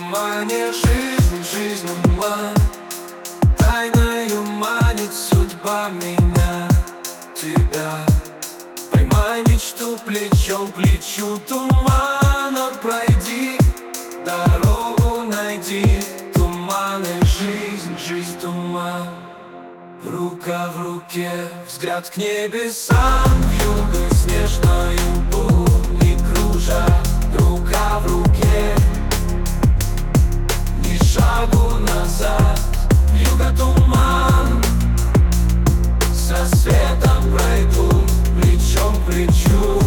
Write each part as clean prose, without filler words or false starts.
тумане жизнь туман. Тайною манит судьба меня, тебя. Поймай мечту плечом к плечу, тумана пройди, дорогу найди. Туманы, жизнь туман. Рука в руке, взгляд к небесам, вьюгой снежною бури кружа. Рука в руке, ни шагу назад, вьюга туман. Со светом пройду, плечом к плечу,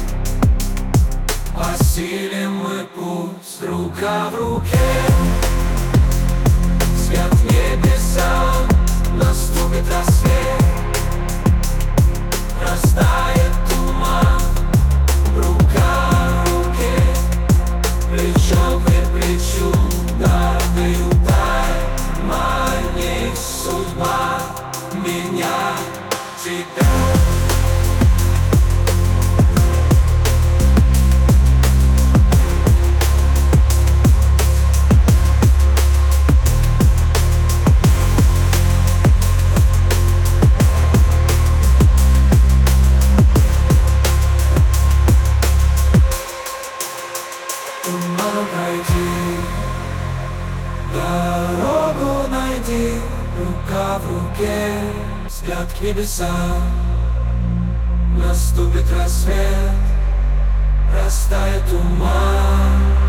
осилим мы путь. Рука в руке, взгляд к небесам, наступит рассвет, растает туман. Рука в руке, плечом к плечу, дорогою манит судьба меня, тебя. Туман пройди, дорогу найди. Рука в руке, взгляд к небесам, наступит рассвет, растает туман.